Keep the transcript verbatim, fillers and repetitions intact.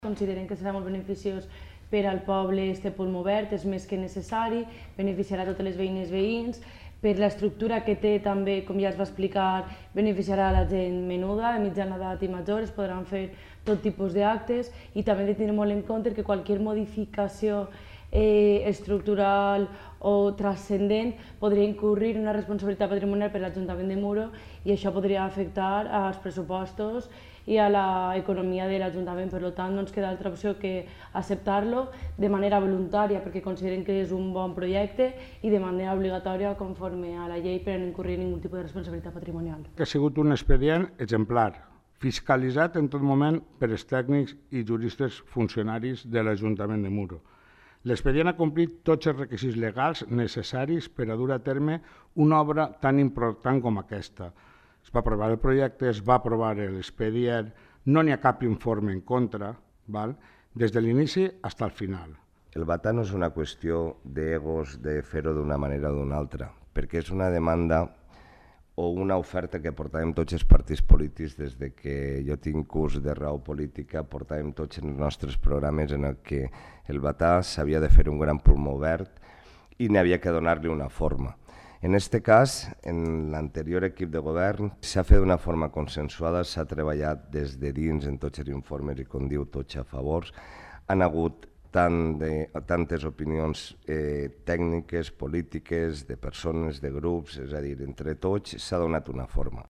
Consideren que serà molt beneficiós per al poble este punt obert, és més que necessari, beneficiarà totes les veïnes i veïns, per l'estructura que té també, com ja es va explicar, beneficiarà la gent menuda, de mitjana edat i major, es podran fer tot tipus d'actes i també hem de tenir molt en compte que qualsevol modificació eh, estructural o transcendent podria incurrir en una responsabilitat patrimonial per l'Ajuntament de Muro i això podria afectar als pressupostos i a l'economia de l'Ajuntament. Per tant, no ens queda altra opció que acceptar-lo de manera voluntària perquè consideren que és un bon projecte i de manera obligatòria conforme a la llei per no incurrir en ningú tipus de responsabilitat patrimonial. Ha sigut un expedient exemplar, fiscalitzat en tot moment per els tècnics i juristes funcionaris de l'Ajuntament de Muro. L'expedient ha complit tots els requisits legals necessaris per a dur a terme una obra tan important com aquesta. Es va aprovar el projecte, es va aprovar l'expedient, no n'hi ha cap informe en contra, val? Des de l'inici fins al final. El batà no és una qüestió d'egos, de fer-ho d'una manera o d'una altra, perquè és una demanda o una oferta que portàvem tots els partits polítics des de que jo tinc curs de raó política, portàvem tots els nostres programes en el que el batà s'havia de fer un gran pulmó obert i n'havia que donar-li una forma. En aquest cas, en l'anterior equip de govern, s'ha fet d'una forma consensuada, s'ha treballat des de dins en tots els informes i, com diu, tots a favors. Han hagut tant de, tantes opinions eh, tècniques, polítiques, de persones, de grups, és a dir, entre tots s'ha donat una forma.